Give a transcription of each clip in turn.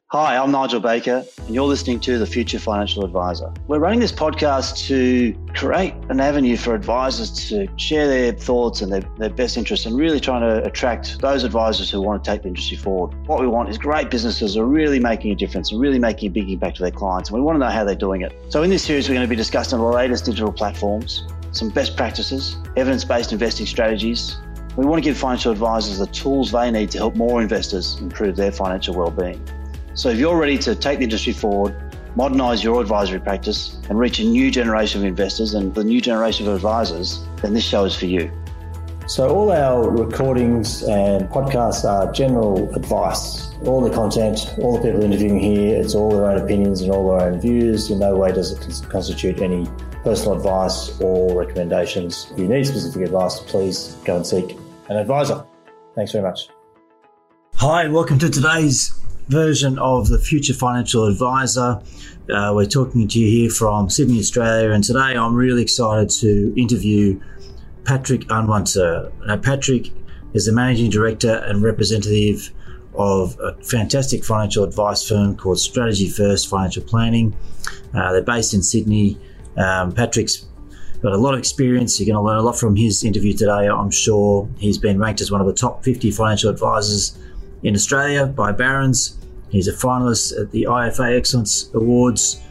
Hi, I'm Nigel Baker, and you're listening to The Future Financial Advisor. We're running this podcast to create an avenue for advisors to share their thoughts and their best interests, and really trying to attract those advisors who want to take the industry forward. What we want is great businesses who are really making a difference and really making a big impact to their clients, and we want to know how they're doing it. So in this series, we're going to be discussing the latest digital platforms, some best practices, evidence-based investing strategies. We want to give financial advisors the tools they need to help more investors improve their financial well-being. So if you're ready to take the industry forward, modernise your advisory practice and reach a new generation of investors and the new generation of advisors, then this show is for you. So all our recordings and podcasts are general advice. All the content, all the people interviewing here, it's all their own opinions and all their own views. In no way does it constitute any personal advice or recommendations. If you need specific advice, please go and seek an advisor. Thanks very much. Hi, and welcome to today's version of the Future Financial Advisor. We're talking to you here from Sydney, Australia, and today I'm really excited to interview Patrick Unwuntzer. Now, Patrick is the Managing Director and representative of a fantastic financial advice firm called Strategy First Financial Planning. They're based in Sydney. Patrick's got a lot of experience. You're going to learn a lot from his interview today, I'm sure. He's been ranked as one of the top 50 financial advisors in Australia by Barron's. He's a finalist at the IFA Excellence Awards.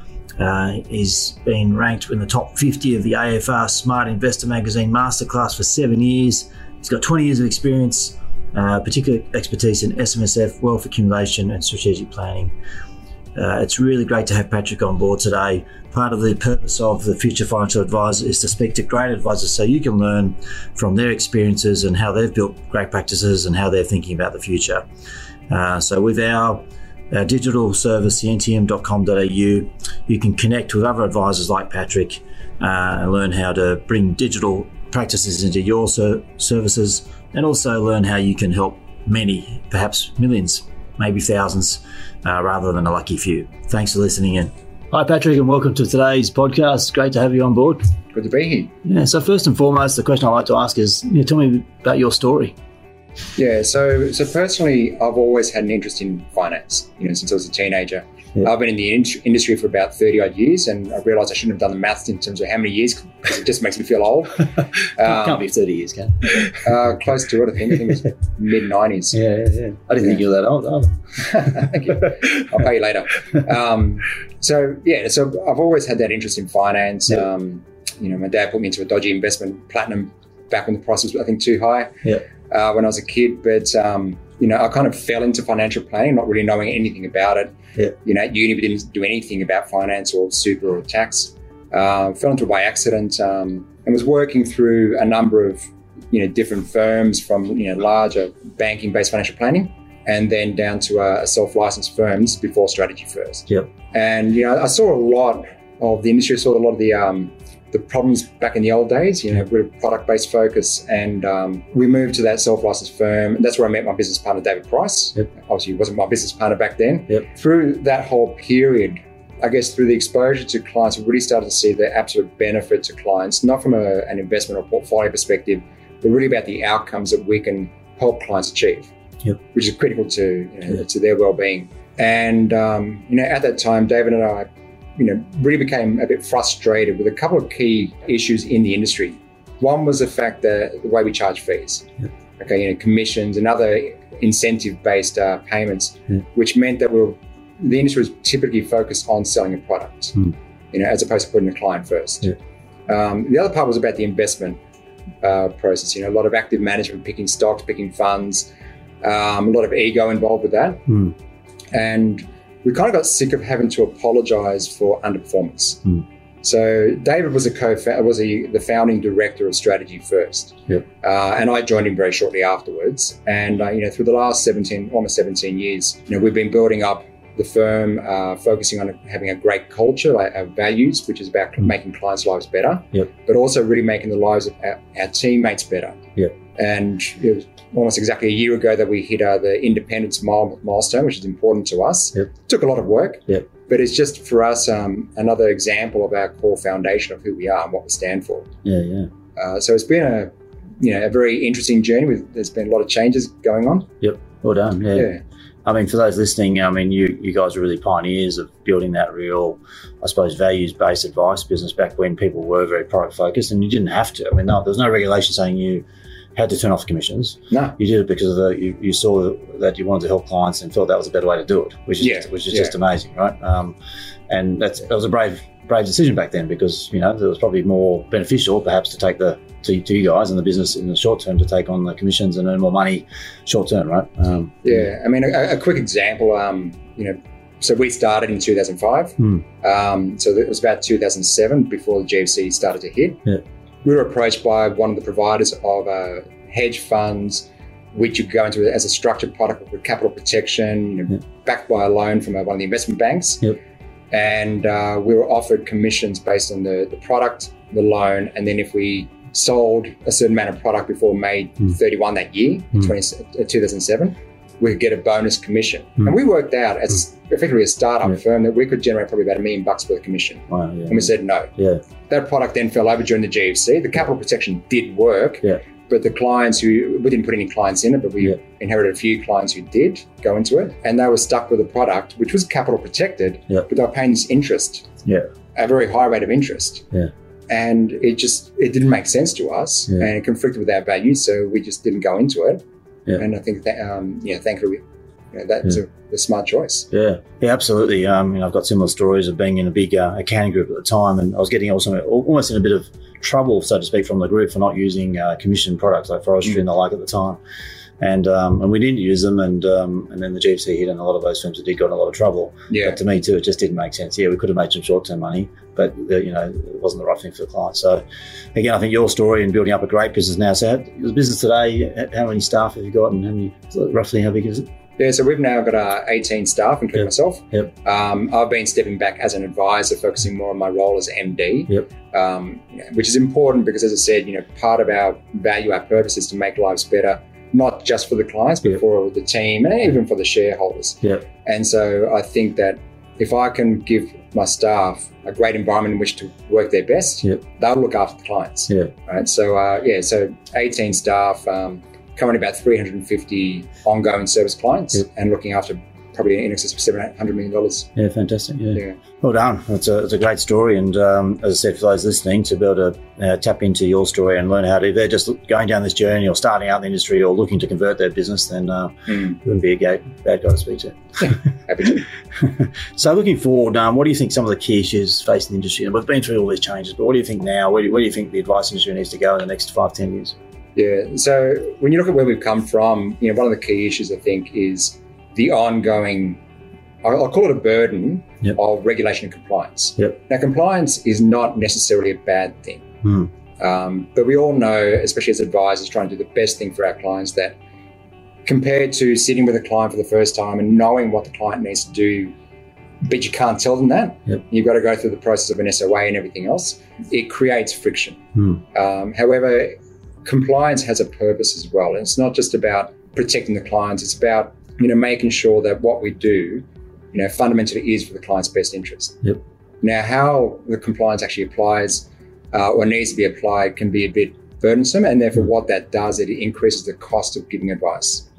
He's been ranked in the top 50 of the AFR Smart Investor Magazine Masterclass for 7 years. He's got 20 years of experience, particular expertise in SMSF, wealth accumulation and strategic planning. It's really great to have Patrick on board today. Part of the purpose of the Future Financial Advisor is to speak to great advisors so you can learn from their experiences and how they've built great practices and how they're thinking about the future. So with our digital service, the ntm.com.au, you can connect with other advisors like Patrick and learn how to bring digital practices into your services, and also learn how you can help many, perhaps millions, maybe thousands, rather than a lucky few. Thanks for listening in. Hi, Patrick, and welcome to today's podcast. Great to have you on board. Good to be here. Yeah, so first and foremost, the question I like to ask is, tell me about your story. Yeah, so personally, I've always had an interest in finance, since I was a teenager. Yeah. I've been in the industry for about 30 odd years, and I realised I shouldn't have done the maths in terms of how many years, because it just makes me feel old. Can't be 30 years, can it? Close to it, I think. I think it was mid-90s. Yeah. I didn't think you were that old either. Thank you. I'll pay you later. So I've always had that interest in finance. Yeah. My dad put me into a dodgy investment, Platinum, back when the price was, I think, too high. Yeah. When I was a kid, but I kind of fell into financial planning, not really knowing anything about it. Yeah. At uni, we didn't do anything about finance or super or tax. Fell into it by accident, and was working through a number of different firms, from larger banking-based financial planning, and then down to self-licensed firms before Strategy First. Yep. And I saw a lot of the industry, saw a lot of the problems back in the old days, with a product-based focus. And we moved to that self-licensed firm. And that's where I met my business partner, David Price. Yep. Obviously, he wasn't my business partner back then. Yep. Through that whole period, I guess through the exposure to clients, we really started to see the absolute benefit to clients, not from an investment or portfolio perspective, but really about the outcomes that we can help clients achieve, Yep. which is critical to to their well-being. And at that time, David and I really became a bit frustrated with a couple of key issues in the industry. One was the fact that the way we charge fees, commissions and other incentive-based payments, which meant that the industry was typically focused on selling a product, as opposed to putting the client first. Yeah. The other part was about the investment process. A lot of active management, picking stocks, picking funds, a lot of ego involved with that. And we kind of got sick of having to apologise for underperformance. So David was the founding director of Strategy First, and I joined him very shortly afterwards. And through the last almost 17 years, we've been building up the firm, focusing on having a great culture, like our values, which is about making clients' lives better, but also really making the lives of our teammates better. And it was almost exactly a year ago that we hit the independence milestone, which is important to us. Took a lot of work, but it's just for us another example of our core foundation of who we are and what we stand for. So it's been a very interesting journey. There's been a lot of changes going on. Well done. I mean, for those listening, I mean, you guys are really pioneers of building that real, I suppose, values-based advice business back when people were very product-focused, and you didn't have to. I mean, there was no regulation saying you had to turn off commissions. No. You did it because you saw that you wanted to help clients and felt that was a better way to do it, which is just amazing, right? And that was a brave decision back then, because, you know, it was probably more beneficial perhaps to take to you guys in the business in the short term to take on the commissions and earn more money short term, right? I mean, a quick example, you know, so we started in 2005. So it was about 2007 before the GFC started to hit. Yeah. We were approached by one of the providers of hedge funds, which you go into as a structured product with capital protection, you know, backed by a loan from one of the investment banks. Yep. And we were offered commissions based on the product, the loan, and then if we sold a certain amount of product before May 31 that year, 2007, we could get a bonus commission. And we worked out as effectively a startup firm that we could generate probably about $1 million worth of commission. Wow, and we said no. That product then fell over during the GFC. The capital protection did work, but the clients we didn't put any clients in it, but we inherited a few clients who did go into it, and they were stuck with a product which was capital protected, but they were paying this interest, a very high rate of interest. And it didn't make sense to us, and it conflicted with our values, so we just didn't go into it. And I think that, thankfully, that's a smart choice. Yeah, absolutely. I've got similar stories of being in a big accounting group at the time, and I was getting also almost in a bit of trouble, so to speak, from the group for not using commission products like forestry and the like at the time. And we didn't use them, and then the GFC hit, and a lot of those firms that did got in a lot of trouble. But to me too, it just didn't make sense. We could have made some short-term money, but it wasn't the right thing for the client. So again, I think your story in building up a great business now. So the business today, how many staff have you got, and roughly how big is it? Yeah, so we've now got 18 staff, including myself. I've been stepping back as an advisor, focusing more on my role as MD, which is important because, as I said, part of our value, our purpose is to make lives better, not just for the clients, but for the team and even for the shareholders. And so I think that if I can give my staff a great environment in which to work their best, they'll look after the clients. Right. So so 18 staff, currently about 350 ongoing service clients, and looking after probably in excess of $700 million. Yeah, fantastic. Yeah. Well done. It's a great story. And as I said, for those listening, to be able to tap into your story and learn how to, if they're just going down this journey or starting out in the industry or looking to convert their business, then you wouldn't be a bad guy to speak to. Happy to. So looking forward, what do you think some of the key issues facing the industry? And we've been through all these changes, but what do you think now? Where do you think the advice industry needs to go in the next 5-10 years? Yeah. So when you look at where we've come from, one of the key issues, I think, is the ongoing, I'll call it a burden of regulation and compliance. Now, compliance is not necessarily a bad thing. But we all know, especially as advisors trying to do the best thing for our clients, that compared to sitting with a client for the first time and knowing what the client needs to do, but you can't tell them that, you've got to go through the process of an SOA and everything else, it creates friction. However, compliance has a purpose as well. And it's not just about protecting the clients, it's about making sure that what we do, fundamentally is for the client's best interest. Now, how the compliance actually applies or needs to be applied can be a bit burdensome, and therefore what that does, it increases the cost of giving advice.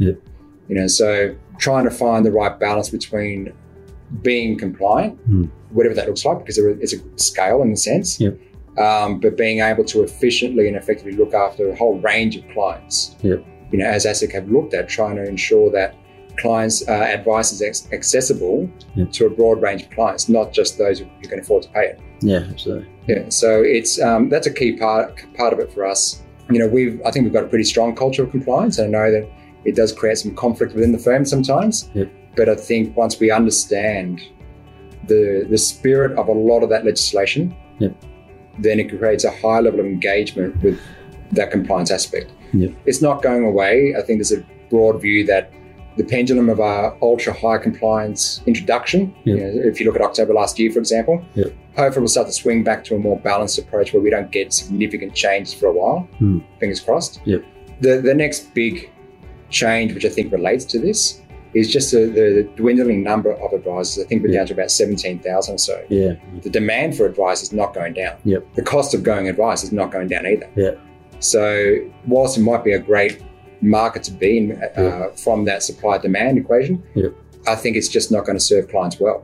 So trying to find the right balance between being compliant, whatever that looks like, because it's a scale in a sense, but being able to efficiently and effectively look after a whole range of clients. As ASIC have looked at, trying to ensure that clients' advice is accessible to a broad range of clients, not just those who can afford to pay it. Absolutely. So it's that's a key part of it for us. I think we've got a pretty strong culture of compliance, and I know that it does create some conflict within the firm sometimes. But I think once we understand the spirit of a lot of that legislation, then it creates a high level of engagement with that compliance aspect. It's not going away. I think there's a broad view that the pendulum of our ultra high compliance introduction, if you look at October last year, for example, hopefully we'll start to swing back to a more balanced approach where we don't get significant changes for a while. Fingers crossed. The next big change, which I think relates to this, is just the dwindling number of advisors. I think we're down to about 17,000 or so. The demand for advice is not going down. The cost of going advice is not going down either. So whilst it might be a great market to be in from that supply-demand equation, I think it's just not going to serve clients well.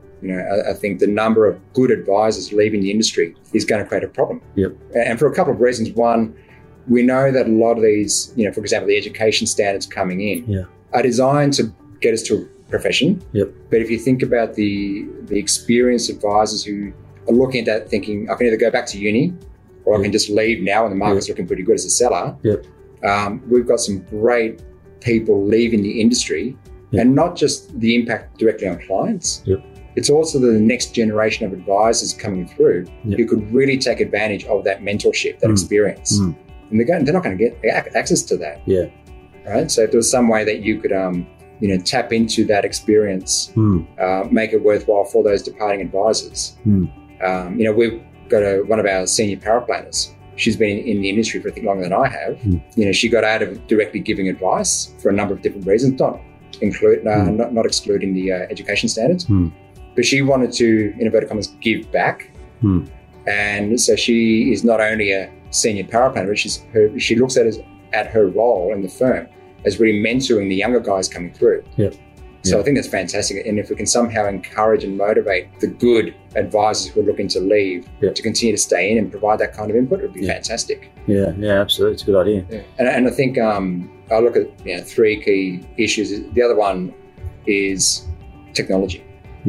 I think the number of good advisors leaving the industry is going to create a problem. And for a couple of reasons. One, we know that a lot of these, for example, the education standards coming in are designed to get us to a profession. But if you think about the experienced advisors who are looking at that thinking, I can either go back to uni or I can just leave now and the market's looking pretty good as a seller. We've got some great people leaving the industry, and not just the impact directly on clients. It's also the next generation of advisors coming through who could really take advantage of that mentorship, that experience. And they're not going to get access to that. Right. So if there was some way that you could, tap into that experience, make it worthwhile for those departing advisors. We've got one of our senior power planners. She's been in the industry for I think longer than I have. She got out of directly giving advice for a number of different reasons, not excluding the education standards. But she wanted to, in inverted commas, give back. And so she is not only a senior power planner, but she looks at her role in the firm as really mentoring the younger guys coming through. So I think that's fantastic. And if we can somehow encourage and motivate the good advisors who are looking to leave to continue to stay in and provide that kind of input, it would be fantastic. Yeah, absolutely. It's a good idea. And I think I look at three key issues. The other one is technology.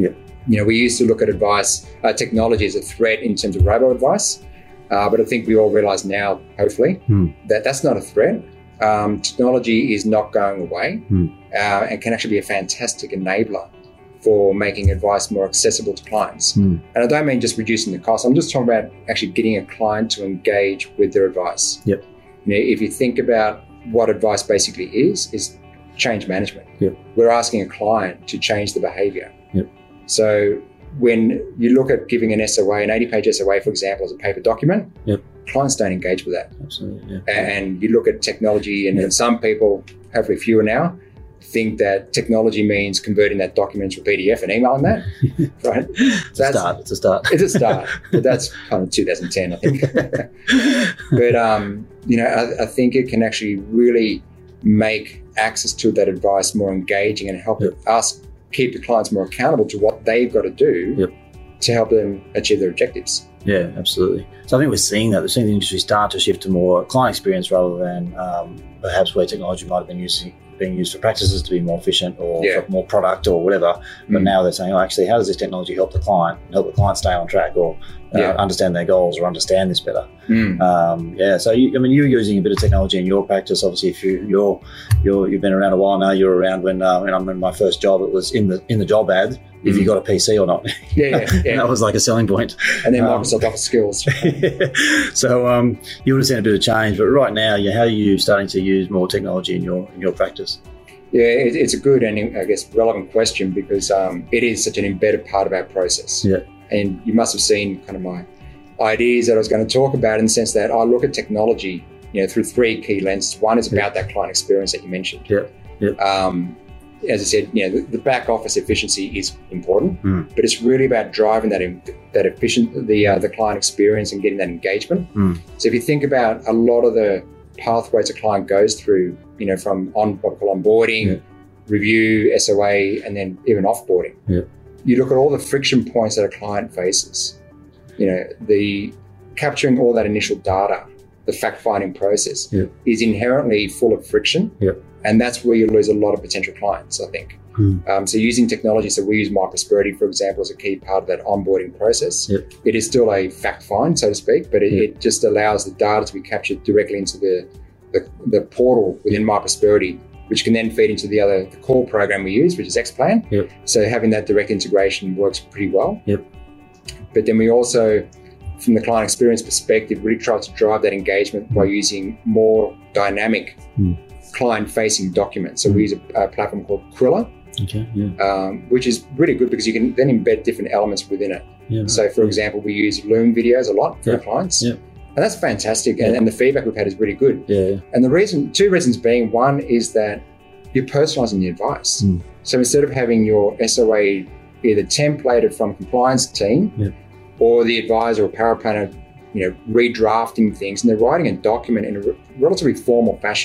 We used to look at technology as a threat in terms of robo-advice, but I think we all realise now, hopefully, that that's not a threat. Technology is not going away and can actually be a fantastic enabler for making advice more accessible to clients. And I don't mean just reducing the cost. I'm just talking about actually getting a client to engage with their advice. If you think about what advice basically is change management. We're asking a client to change the behaviour. So when you look at giving an SOA, an 80-page SOA, for example, as a paper document, clients don't engage with that. Absolutely. And you look at technology, and some people, hopefully fewer now, think that technology means converting that document to a PDF and emailing that, right? It's a start. It's a start. But that's kind of 2010, I think. But, I think it can actually really make access to that advice more engaging and help us keep the clients more accountable to what they've got to do to help them achieve their objectives. Yeah, absolutely. So I think we're seeing that. We're seeing the industry start to shift to more client experience rather than perhaps where technology might have been being used for practices to be more efficient or for more product or whatever. But now they're saying, actually, how does this technology help the client stay on track or understand their goals or understand this better? So you're using a bit of technology in your practice. Obviously, if you've been around a while now, you're around when I'm in my first job, it was in the job ad if you got a PC or not. And that was like a selling point. And then Microsoft Office skills. So you would have seen a bit of change, but right now, how are you starting to use more technology in your practice? Yeah, it's a good and I guess relevant question because it is such an embedded part of our process. And you must have seen kind of my ideas that I was going to talk about in the sense that I look at technology, through three key lenses. One is about that client experience that you mentioned. As I said, the back office efficiency is important, but it's really about driving the client experience and getting that engagement. So if you think about a lot of the pathways a client goes through, from what we call onboarding, review, SOA, and then even offboarding. You look at all the friction points that a client faces. The capturing all that initial data, the fact-finding process is inherently full of friction. And that's where you lose a lot of potential clients, I think. So using technology, so we use MyProsperity, for example, as a key part of that onboarding process. It is still a fact find, so to speak, but it just allows the data to be captured directly into the portal within MyProsperity, which can then feed into the core program we use, which is Xplan. So having that direct integration works pretty well. But then we also, from the client experience perspective, really try to drive that engagement by using more dynamic client-facing documents. So we use a platform called Quilla, which is really good because you can then embed different elements within it. So, for example, we use Loom videos a lot for our clients. And that's fantastic. And the feedback we've had is really good. And two reasons being, one is that you're personalising the advice. So instead of having your SOA either templated from a compliance team or the advisor or power planner, redrafting things, and they're writing a document in a relatively formal fashion.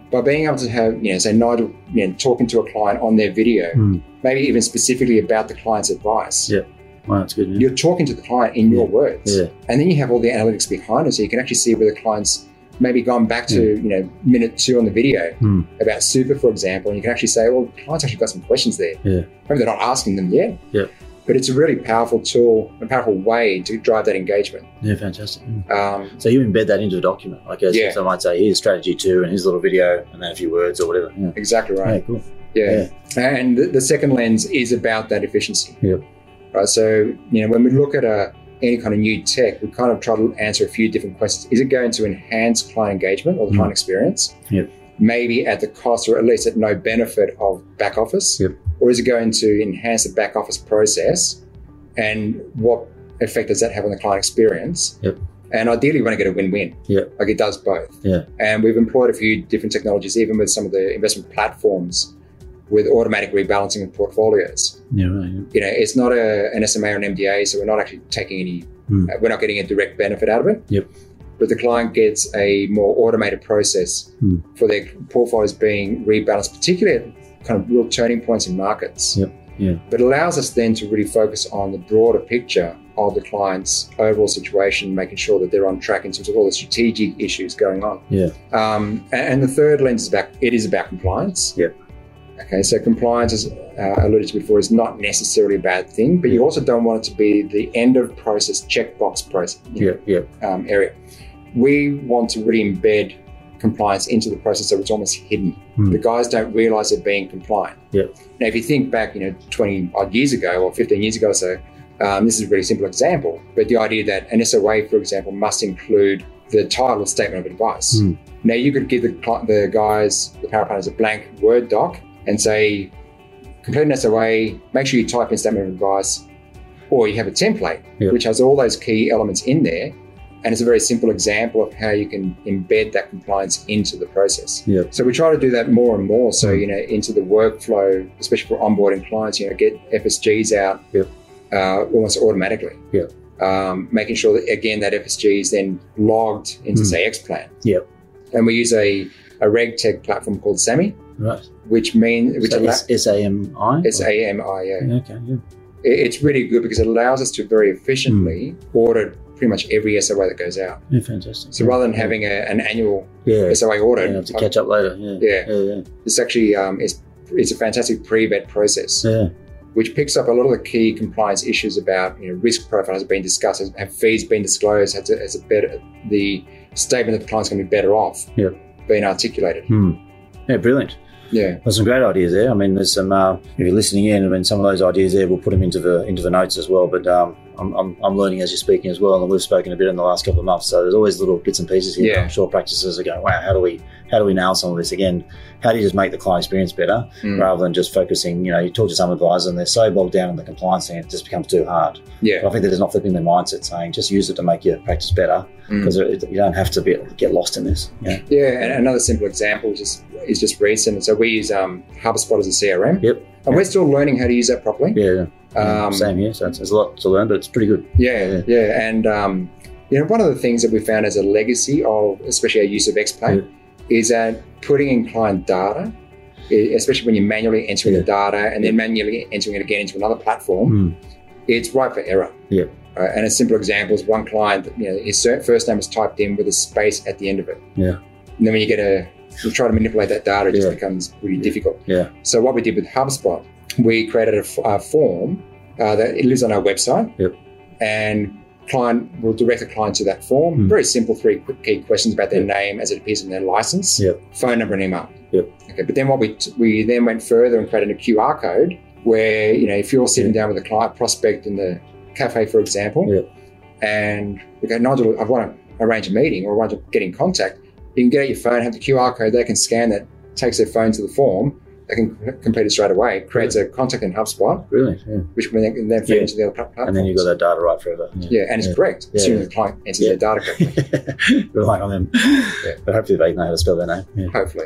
by being able to have, say Nigel, talking to a client on their video, maybe even specifically about the client's advice. Yeah. Wow, that's good. Yeah. You're talking to the client in your words. Yeah. And then you have all the analytics behind it, so you can actually see where the client's maybe gone back to, minute 2 on the video about super, for example, and you can actually say, well, the client's actually got some questions there. Yeah. Maybe they're not asking them yet. Yeah. But it's a really powerful tool, a powerful way to drive that engagement. Yeah, fantastic. So you embed that into a document, I guess. Yeah. So I might say, here's strategy 2 and here's a little video and then a few words or whatever. Yeah. Exactly right. Yeah, cool. Yeah. And the second lens is about that efficiency. Yep. Right. So, when we look at any kind of new tech, we kind of try to answer a few different questions. Is it going to enhance client engagement or the client experience? Yep. Maybe at the cost or at least at no benefit of back office? Yep. Or is it going to enhance the back office process? And what effect does that have on the client experience? Yep. And ideally, we want to get a win-win. Yeah. Like it does both. Yeah. And we've employed a few different technologies, even with some of the investment platforms with automatic rebalancing of portfolios. Yeah, right. Yeah. It's not an SMA or an MDA, so we're not actually taking any, we're not getting a direct benefit out of it. Yep. But the client gets a more automated process for their portfolios being rebalanced, particularly at kind of real turning points in markets. Yep. Yeah. But it allows us then to really focus on the broader picture of the client's overall situation, making sure that they're on track in terms of all the strategic issues going on. Yeah. And the third lens is about compliance. Yep. Okay, so compliance, as alluded to before, is not necessarily a bad thing, but you also don't want it to be the end of process, checkbox process area. We want to really embed compliance into the process so it's almost hidden. The guys don't realize they're being compliant. Yep. Now, if you think back, 20 odd years ago or 15 years ago or so, this is a really simple example, but the idea that an SOA, for example, must include the title of statement of advice. Now, you could give the guys, the power planners, a blank Word doc and say, complete an SOA, make sure you type in statement of advice, or you have a template, which has all those key elements in there. And it's a very simple example of how you can embed that compliance into the process. Yep. So we try to do that more and more. So, into the workflow, especially for onboarding clients, get FSGs out almost automatically. Yep. Making sure that, again, that FSG is then logged into, say, Xplan. Yep. And we use a RegTech platform called SAMI. Right. Which means... SAMI? SAMI, yeah. Okay, yeah. It's really good because it allows us to very efficiently audit pretty much every SOA that goes out. Yeah, fantastic. So rather than having an annual SOA audit... You have to catch up later. Yeah. This actually it's a fantastic pre-vet process, which picks up a lot of the key compliance issues about risk profile has been discussed, have fees been disclosed, has the statement that the client's going to be better off being articulated. Yeah, brilliant. Yeah, there's some great ideas there. I mean, there's some. If you're listening in, I mean, some of those ideas there, we'll put them into the notes as well. But I'm learning as you're speaking as well, and we've spoken a bit in the last couple of months. So there's always little bits and pieces here. I'm sure practices are going, wow, how do we nail some of this again? How do you just make the client experience better rather than just focusing? You talk to some advisors and they're so bogged down in the compliance thing, it just becomes too hard. Yeah, but I think they're just not flipping their mindset, saying just use it to make your practice better because you don't have to get lost in this. Yeah, and another simple example is just recent. So we use HubSpot as a CRM. Yep. And we're still learning how to use that properly. Same here. So there's a lot to learn, but it's pretty good. Yeah. And one of the things that we found as a legacy of, especially our use of Xplan, is that putting in client data, especially when you're manually entering the data and then manually entering it again into another platform, it's ripe for error. Yeah. And a simple example is one client, his first name was typed in with a space at the end of it. Yeah. And then when you try to manipulate that data, it just becomes really difficult. Yeah. So what we did with HubSpot, we created a form that it lives on our website. Yep. And client will direct the client to that form. Very simple 3 quick key questions about their name as it appears in their license, phone number and email. Okay. But then what we then went further and created a QR code where, if you're sitting down with a client prospect in the cafe, for example, and we go, Nigel, I want to arrange a meeting or I want to get in contact, you can get out your phone, have the QR code, they can scan that, takes their phone to the form, they can complete it straight away, creates a contact in HubSpot, which we then feed into the other platforms. And then you've got that data right forever. And it's correct, assuming the client enters their data correctly. Relying on them. But hopefully they know how to spell their name. Hopefully,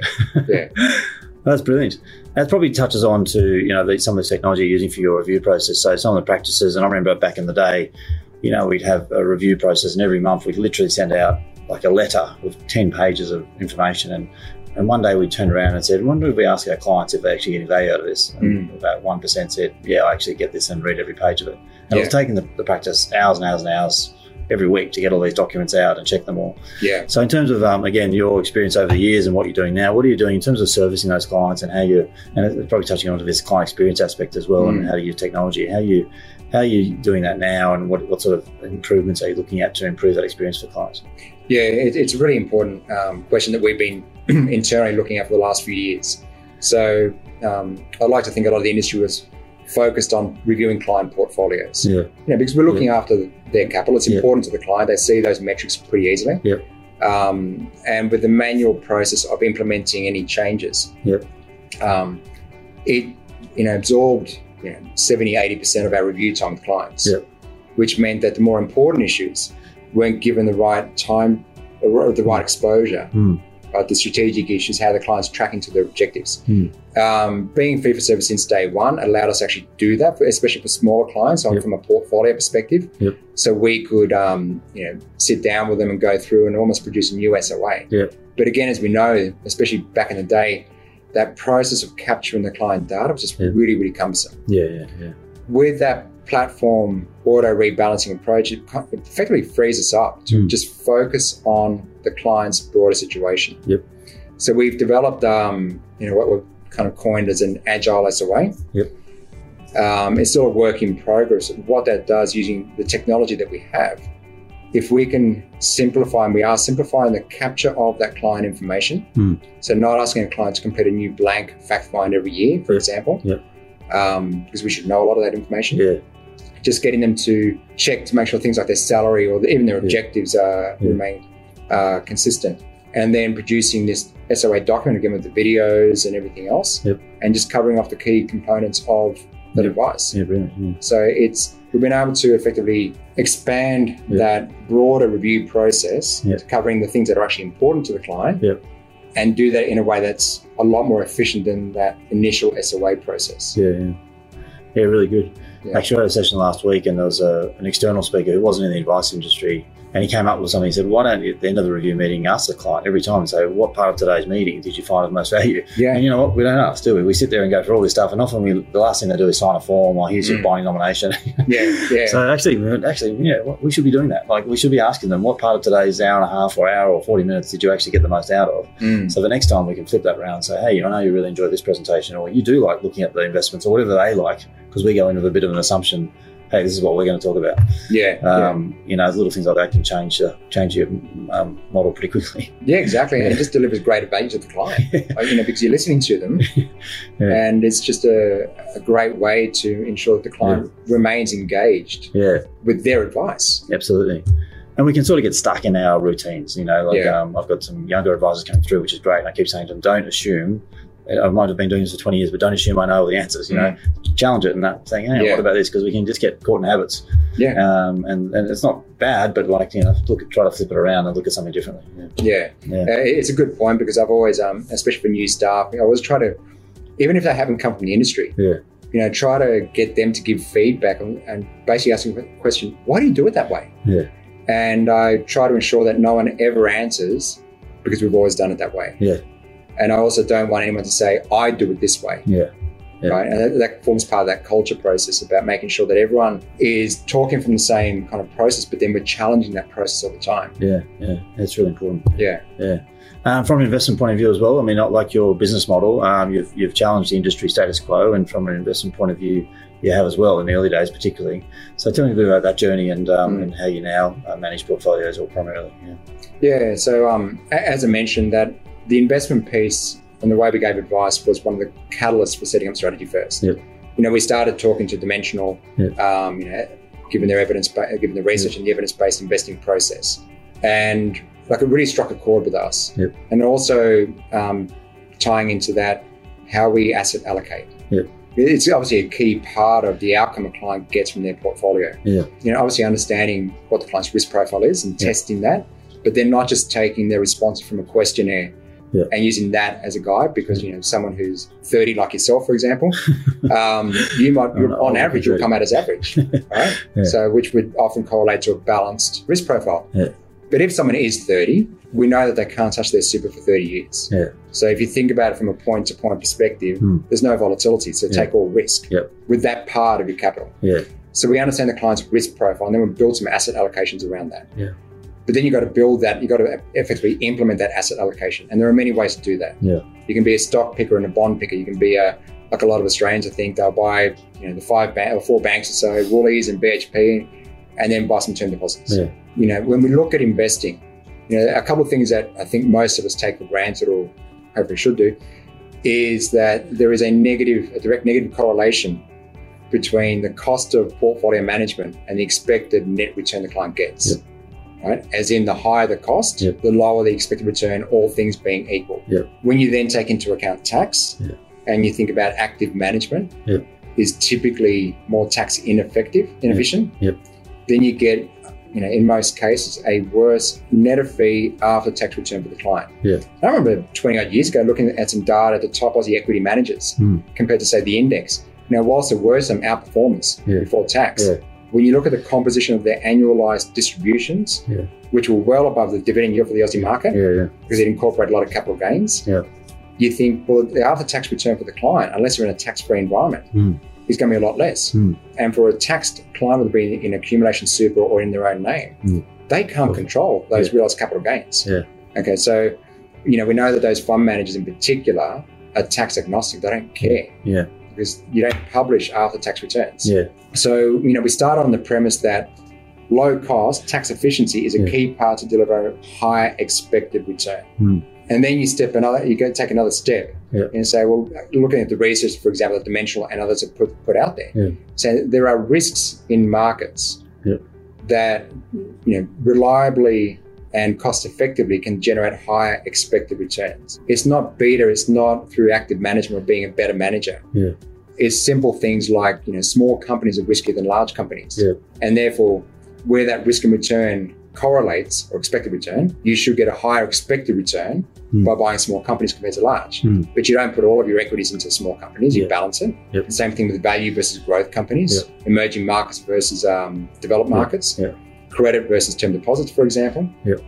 That's brilliant. That probably touches on to, some of the technology you're using for your review process. So some of the practices, and I remember back in the day, we'd have a review process and every month we'd literally send out like a letter with 10 pages of information and And one day we turned around and said, I wonder if we ask our clients if they actually get value out of this. And about 1% said, yeah, I actually get this and read every page of it. And it was taking the practice hours and hours and hours every week to get all these documents out and check them all. Yeah. So in terms of, again, your experience over the years and what you're doing now, what are you doing in terms of servicing those clients and how you, and it's probably touching on to this client experience aspect as well, and how to use technology, how are you doing that now, and what sort of improvements are you looking at to improve that experience for clients? Yeah, it's a really important question that we've been internally looking at for the last few years. So I'd like to think a lot of the industry was focused on reviewing client portfolios. Yeah. Because we're looking after their capital. It's important to the client. They see those metrics pretty easily. Yeah. And with the manual process of implementing any changes, it absorbed 70-80% of our review time with clients, which meant that the more important issues weren't given the right time or the right exposure. The strategic issues, how the client's tracking to their objectives. Being fee for service since day one allowed us to actually do that, especially for smaller clients, from a portfolio perspective. So we could sit down with them and go through and almost produce a new SOA. But again, as we know, especially back in the day, that process of capturing the client data was just really, really cumbersome. With that platform auto rebalancing approach, it effectively frees us up to just focus on the client's broader situation. So we've developed what we've kind of coined as an agile SOA. It's still a work in progress. What that does, using the technology that we have, if we can simplify, and we are simplifying the capture of that client information, so not asking a client to complete a new blank fact find every year, for example, because we should know a lot of that information. Just getting them to check to make sure things like their salary or even their objectives remain consistent. And then producing this SOA document, again, with the videos and everything else, and just covering off the key components of that advice. So we've been able to effectively expand that broader review process to covering the things that are actually important to the client, and do that in a way that's a lot more efficient than that initial SOA process. Really good. Actually, I had a session last week, and there was an external speaker who wasn't in the advice industry, and he came up with something. He said, why don't you, at the end of the review meeting, ask the client every time and say, what part of today's meeting did you find of most value? And you know what? We don't ask, do we? We sit there and go through all this stuff, and often the last thing they do is sign a form, or here's your binding nomination. So actually, we should be doing that. Like, we should be asking them, what part of today's hour and a half or hour or 40 minutes did you actually get the most out of? So the next time we can flip that around and say, hey, I know you really enjoyed this presentation, or you do like looking at the investments, or whatever they like, because we go in with a bit of an assumption, hey, this is what we're going to talk about. Little things like that can change your model pretty quickly. Exactly. And it just delivers greater value to the client, because you're listening to them, and it's just a great way to ensure that the client remains engaged with their advice. Absolutely. And we can sort of get stuck in our routines, I've got some younger advisors coming through, which is great. And I keep saying to them, don't assume. I might have been doing this for 20 years, but don't assume I know all the answers, challenge it and saying, hey, what about this? Because we can just get caught in habits. And it's not bad, but try to flip it around and look at something differently. It's a good point, because I've always, especially for new staff, I always try to, even if they haven't come from the industry, try to get them to give feedback and basically asking the question, why do you do it that way? And I try to ensure that no one ever answers because we've always done it that way. And I also don't want anyone to say, I do it this way. Right? And that forms part of that culture process about making sure that everyone is talking from the same kind of process, but then we're challenging that process all the time. That's really important. From an investment point of view as well, not like your business model, you've challenged the industry status quo, and from an investment point of view, you have as well in the early days particularly. So tell me a bit about that journey and how you now manage portfolios, or primarily. So as I mentioned, that the investment piece and the way we gave advice was one of the catalysts for setting up Strategy First. We started talking to Dimensional, given their evidence, given the research and the evidence-based investing process, and it really struck a chord with us. And also tying into that, how we asset allocate. It's obviously a key part of the outcome a client gets from their portfolio. Obviously understanding what the client's risk profile is and testing that, but then not just taking their response from a questionnaire and using that as a guide, because someone who's 30 like yourself, for example, on average you'll come out as average, right? So which would often correlate to a balanced risk profile. But But if someone is 30, we know that they can't touch their super for 30 years. Yeah. So if you think about it from a point-to-point perspective, there's no volatility. So take all risk with that part of your capital. Yeah. So we understand the client's risk profile, and then we build some asset allocations around that. Yeah. But then you've got to build that. You've got to effectively implement that asset allocation. And there are many ways to do that. Yeah. You can be a stock picker and a bond picker. You can be like a lot of Australians, I think, they'll buy the 4 banks or so, Woolies and BHP, and then buy some term deposits. Yeah. When we look at investing, a couple of things that I think most of us take for granted, or hopefully should do, is that there is a direct negative correlation between the cost of portfolio management and the expected net return the client gets. Yep. Right? As in, the higher the cost, the lower the expected return, all things being equal. Yep. When you then take into account tax and you think about active management, is typically more tax inefficient, then you get, in most cases, a worse net of fee after tax return for the client. I remember 20 odd years ago looking at some data at the top Aussie equity managers compared to, say, the index. Now, whilst there were some outperformers before tax, when you look at the composition of their annualized distributions, which were well above the dividend yield for the Aussie market, because it incorporated a lot of capital gains, you think, well, the after-tax return for the client, unless you're in a tax-free environment, is going to be a lot less. And for a taxed client, whether it be in accumulation super or in their own name, they can't control those realised capital gains. Okay, so, we know that those fund managers in particular are tax agnostic. They don't care. Because you don't publish after-tax returns. So, we start on the premise that low cost, tax efficiency is a key part to deliver high expected return. And then you take another step and say, well, looking at the research, for example, that Dimensional and others have put out there, so there are risks in markets that, reliably and cost effectively can generate higher expected returns. It's not beta, it's not through active management or being a better manager. It's simple things like, small companies are riskier than large companies. And therefore, where that risk and return correlates, or expected return, you should get a higher expected return by buying small companies compared to large. But you don't put all of your equities into small companies, you balance it. The same thing with value versus growth companies, emerging markets versus developed markets, credit versus term deposits, for example.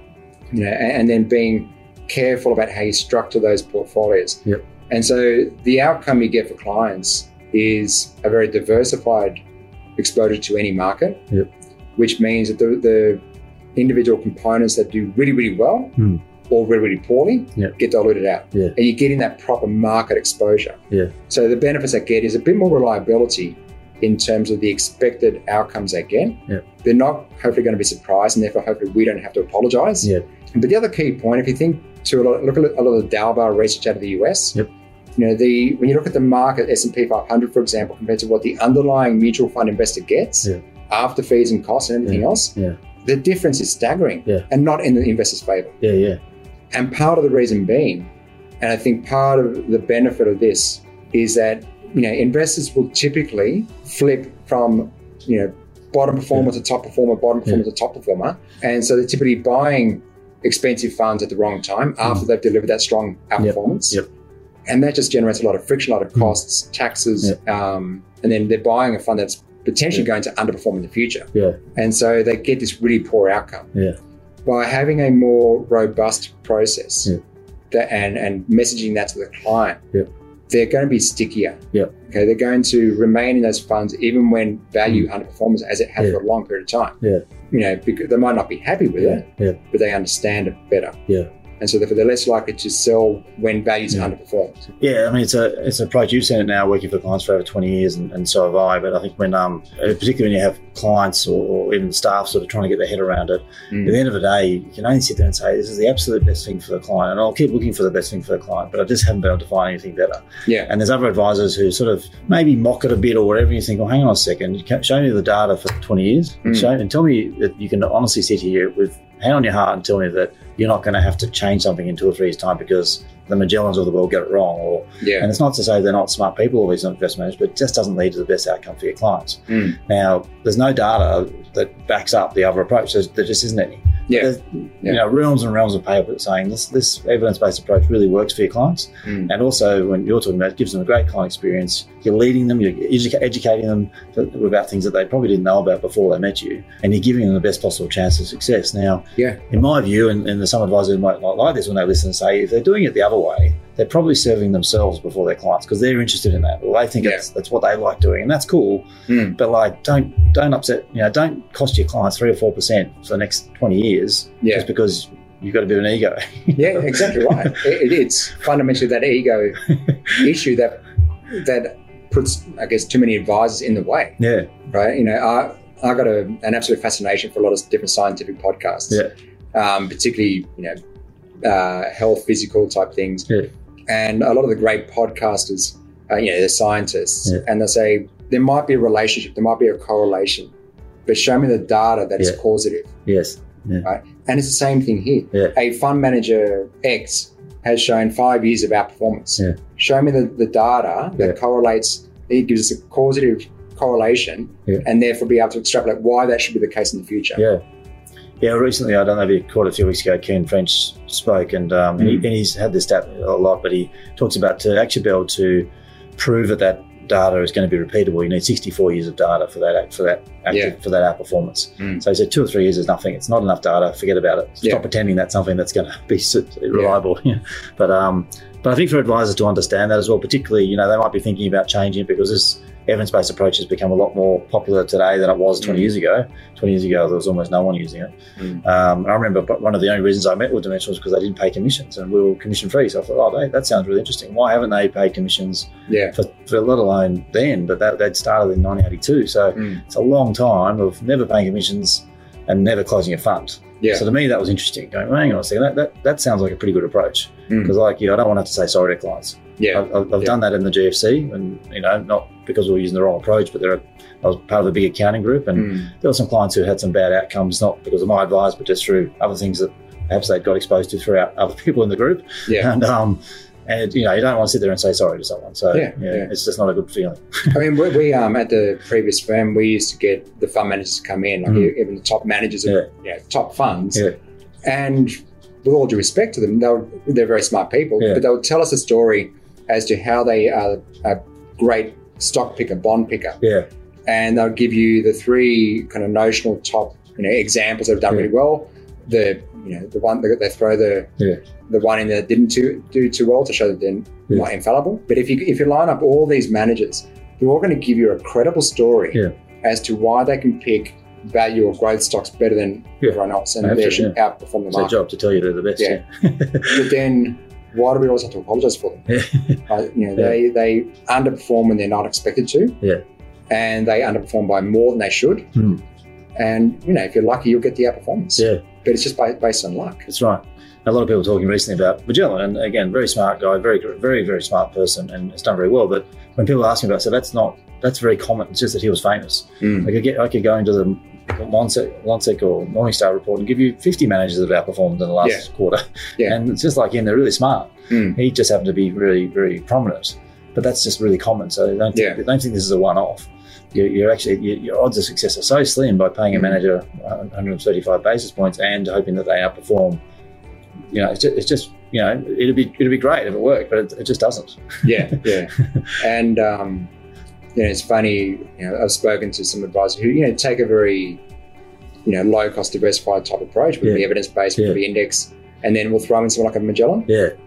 And then being careful about how you structure those portfolios. And so the outcome you get for clients is a very diversified exposure to any market, which means that the individual components that do really, really well or really, really poorly get diluted out. And you're getting that proper market exposure. So the benefits I get is a bit more reliability in terms of the expected outcomes they get. They're not hopefully going to be surprised, and therefore hopefully we don't have to apologize. But the other key point, if you think look at a lot of the Dalbar research out of the US, when you look at the market, S&P 500, for example, compared to what the underlying mutual fund investor gets after fees and costs and everything else, the difference is staggering and not in the investor's favor. And part of the reason being, and I think part of the benefit of this is that, investors will typically flip from, bottom performer to top performer, bottom performer to top performer. And so they're typically buying expensive funds at the wrong time after they've delivered that strong outperformance. And that just generates a lot of friction, a lot of costs, taxes, and then they're buying a fund that's potentially going to underperform in the future. And so they get this really poor outcome. By having a more robust process and messaging that to the client, they're going to be stickier. Okay, they're going to remain in those funds even when value underperforms, as it has for a long period of time. Because they might not be happy with it, but they understand it better. And so therefore they're less likely to sell when values underperformed. I mean, it's an approach. You've seen it now working for clients for over 20 years, and so have I. But I think when, particularly when you have clients or even staff sort of trying to get their head around it, at the end of the day, you can only sit there and say, this is the absolute best thing for the client. And I'll keep looking for the best thing for the client, but I just haven't been able to find anything better. And there's other advisors who sort of maybe mock it a bit or whatever. You think, well, hang on a second, show me the data for 20 years and tell me that you can honestly sit here with hand on your heart and tell me that you're not going to have to change something in 2 or 3 years' time because the Magellans of the world get it wrong. And it's not to say they're not smart people or these investment managers, but it just doesn't lead to the best outcome for your clients. Now, there's no data that backs up the other approach. There just isn't any. There's, realms and realms of paper saying this evidence-based approach really works for your clients. And also, when you're talking about it, gives them a great client experience. You're leading them, you're educating them about things that they probably didn't know about before they met you, and you're giving them the best possible chance of success. Now, in my view, and there's some advisors who might not like this when they listen and say, if they're doing it the other way, they're probably serving themselves before their clients because they're interested in that. Well, they think that's what they like doing, and that's cool. But like, don't upset. Don't cost your clients 3 or 4% for the next 20 years just because you've got a bit of an ego. Yeah, exactly right. It's fundamentally that ego issue that puts, I guess, too many advisors in the way. Yeah. Right. I got an absolute fascination for a lot of different scientific podcasts. Yeah. Particularly, health, physical type things. Yeah. And a lot of the great podcasters, they're scientists, and they say there might be a relationship, there might be a correlation, but show me the data that is causative. Yes. Yeah. Right? And it's the same thing here. Yeah. A fund manager X has shown 5 years of outperformance. Yeah. Show me the data that correlates, it gives us a causative correlation, and therefore be able to extrapolate why that should be the case in the future. Yeah. Yeah, recently, I don't know if you caught it a few weeks ago, Ken French spoke, and he's had this stat a lot, but he talks about to actually be able to prove that data is going to be repeatable, you need 64 years of data for that outperformance. So he said 2 or 3 years is nothing. It's not enough data. Forget about it. Stop pretending that's something that's going to be reliable. But I think for advisors to understand that as well, particularly, they might be thinking about changing it because this evidence-based approach has become a lot more popular today than it was 20 years ago. 20 years ago, there was almost no one using it. I remember one of the only reasons I met with Dimension was because they didn't pay commissions and we were commission-free. So I thought, that sounds really interesting. Why haven't they paid commissions for let alone then? But they'd started in 1982. So it's a long time of never paying commissions and never closing a fund. Yeah. So to me, that was interesting. Going, well, hang on a second, that sounds like a pretty good approach. Because I don't want to have to say sorry to clients. Yeah, I've done that in the GFC, and not because we were using the wrong approach, but I was part of a big accounting group, and there were some clients who had some bad outcomes, not because of my advice, but just through other things that perhaps they'd got exposed to throughout other people in the group. Yeah, and you don't want to sit there and say sorry to someone. So it's just not a good feeling. I mean, we at the previous firm, we used to get the fund managers to come in, like even the top managers of top funds, and with all due respect to them, they're very smart people, but they would tell us a story as to how they are a great stock picker, bond picker. Yeah. And they'll give you the 3 kind of notional top, examples that have done really well. The one that they throw the one in that didn't do too well to show that they're not infallible. But if you line up all these managers, they're all going to give you a credible story as to why they can pick value or growth stocks better than everyone else, and they should outperform the market. It's their job to tell you they're the best. But then why do we always have to apologise for them? They underperform when they're not expected to. Yeah. And they underperform by more than they should. And if you're lucky, you'll get the outperformance. Yeah. But it's just based on luck. That's right. A lot of people talking recently about Magellan, and again, very smart guy, very, very, very smart person, and it's done very well. But when people ask me about it, so that's very common. It's just that he was famous. I could go into the Lonsec or Morningstar report and give you 50 managers that have outperformed in the last quarter. Yeah. And it's just like him, they're really smart. He just happened to be really, very prominent. But that's just really common. So don't think this is a one-off. Your odds of success are so slim by paying a manager 135 basis points and hoping that they outperform. It's just it'd be great if it worked, but it just doesn't. And it's funny. I've spoken to some advisors who take a very low cost diversified type approach with the evidence based with the index, and then we'll throw in someone like a Magellan.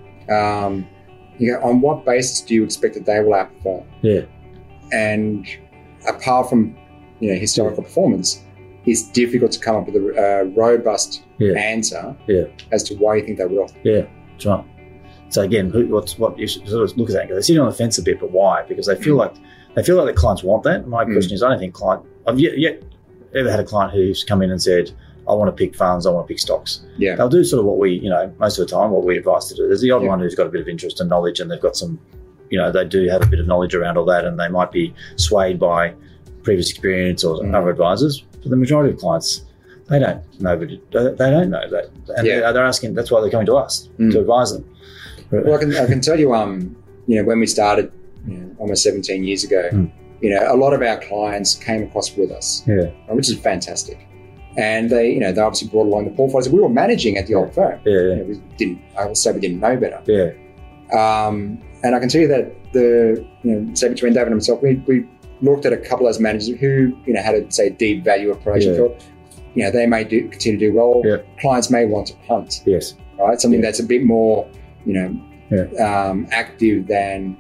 On what basis do you expect that they will outperform? And apart from historical performance, it's difficult to come up with a robust answer as to why you think they will. Yeah, that's right. So again, what you should sort of look at that? They're sitting on the fence a bit, but why? Because they feel like the clients want that. My question is, I don't think I've yet ever had a client who's come in and said, I want to pick funds, I want to pick stocks. Yeah. They'll do sort of what we, most of the time, what we advise to do. There's the odd one who's got a bit of interest and knowledge, and they've got some, they do have a bit of knowledge around all that, and they might be swayed by previous experience or other advisors. But the majority of clients, they don't know that. And they're asking, that's why they're coming to us to advise them. Well, I can tell you, when we started almost 17 years ago, a lot of our clients came across with us, which is fantastic. And they obviously brought along the portfolios that we were managing at the old firm. Yeah. I will say we didn't know better. Yeah. And I can tell you that say between David and myself, we looked at a couple of those managers who, had a, say, deep value approach and thought, they may continue to do well. Yeah. Clients may want to punt. Yes. Right? Something that's a bit more, active than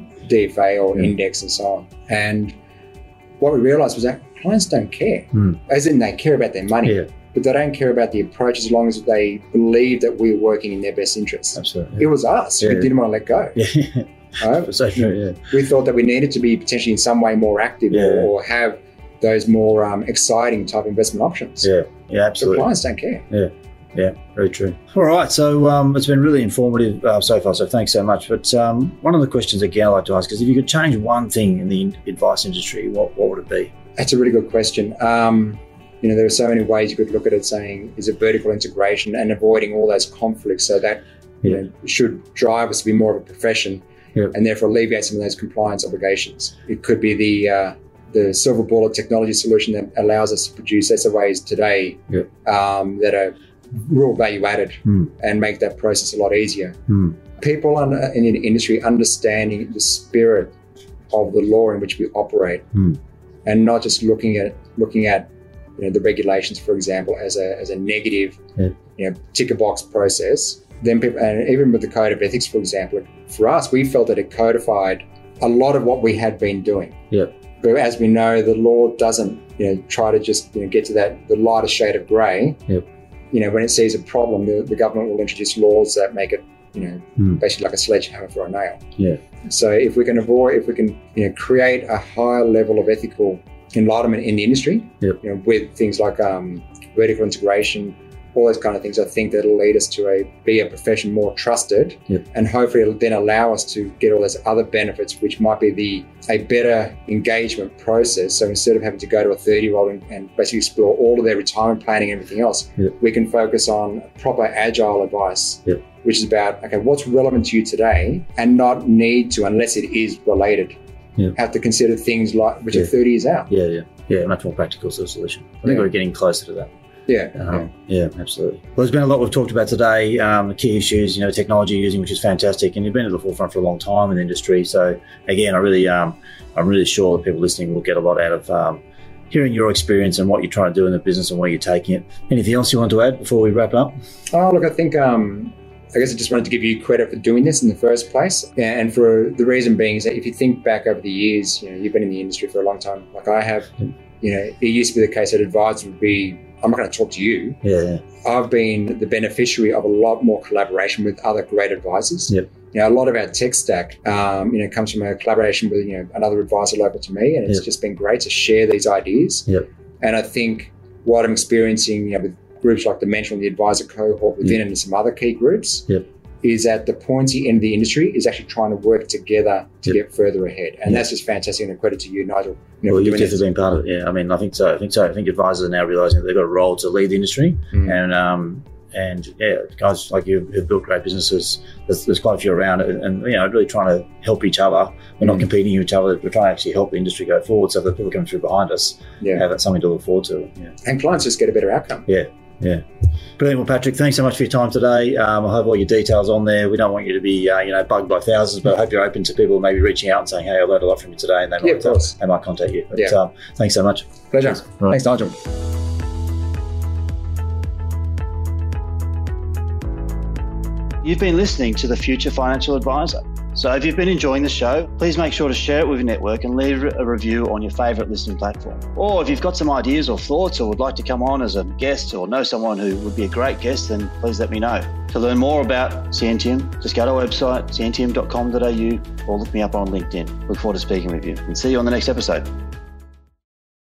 DFA or index and so on. And what we realized was that clients don't care. As in, they care about their money, but they don't care about the approach as long as they believe that we're working in their best interests. Absolutely. It was us. We didn't want to let go. Yeah. Right? So true, We thought that we needed to be potentially in some way more active or have those more exciting type investment options. Yeah, absolutely. But clients don't care. Yeah, very true. All right, so it's been really informative so far, so thanks so much. But one of the questions again I'd like to ask is, if you could change one thing in the advice industry, what would it be? That's a really good question. There are so many ways you could look at it, saying, is it vertical integration and avoiding all those conflicts, so that should drive us to be more of a profession and therefore alleviate some of those compliance obligations. It could be the silver bullet technology solution that allows us to produce SOAs today that are real value added and make that process a lot easier. People in the industry understanding the spirit of the law in which we operate and not just looking at the regulations, for example, as a negative ticker box process. Then people, and even with the code of ethics, for example, for us, we felt that it codified a lot of what we had been doing. But as we know, the law doesn't try to just get to the lighter shade of grey. When it sees a problem, the government will introduce laws that make it basically like a sledgehammer for a nail. So if we can create a higher level of ethical enlightenment in the industry, with things like vertical integration, all those kind of things, I think that'll lead us to be a profession more trusted, and hopefully it'll then allow us to get all those other benefits, which might be a better engagement process. So instead of having to go to a 30-year-old and basically explore all of their retirement planning and everything else, we can focus on proper agile advice, which is about, okay, what's relevant to you today, and not need to, unless it is related, have to consider things like which are 30 years out. Yeah, much more practical sort of solution. I think we're getting closer to that. Yeah, absolutely. Well, there's been a lot we've talked about today. The key issues, technology using, which is fantastic, and you've been at the forefront for a long time in the industry. So again, I'm really sure that people listening will get a lot out of hearing your experience and what you're trying to do in the business and where you're taking it. Anything else you want to add before we wrap up? Oh, look, I think I guess I just wanted to give you credit for doing this in the first place, and for the reason being is that if you think back over the years, you've been in the industry for a long time, like I have. It used to be the case that advisors would be, I'm not going to talk to you. I've been the beneficiary of a lot more collaboration with other great advisors. A lot of our tech stack, comes from a collaboration with, another advisor local to me, and it's just been great to share these ideas. And I think what I'm experiencing, with groups like the Mentor and the advisor cohort within and some other key groups, is at the pointy end of the industry is actually trying to work together to get further ahead. And that's just fantastic, and a credit to you, Nigel. Well, you've definitely been part of it. I mean, I think so. I think advisors are now realising that they've got a role to lead the industry. And guys like you who've built great businesses, there's quite a few around it, and really trying to help each other. We're not competing with each other. We're trying to actually help the industry go forward, so that people coming through behind us have something to look forward to. And clients just get a better outcome. Brilliant. Well, Patrick, thanks so much for your time today. I have all your details on there. We don't want you to be bugged by thousands, but I hope you're open to people maybe reaching out and saying, hey, I learned a lot from you today, and they might contact you. But thanks so much. Pleasure. Right. Thanks, Nigel. You've been listening to The Future Financial Advisor. So if you've been enjoying the show, please make sure to share it with your network and leave a review on your favourite listening platform. Or if you've got some ideas or thoughts or would like to come on as a guest or know someone who would be a great guest, then please let me know. To learn more about Scientium, just go to our website, scientium.com.au, or look me up on LinkedIn. Look forward to speaking with you, and see you on the next episode.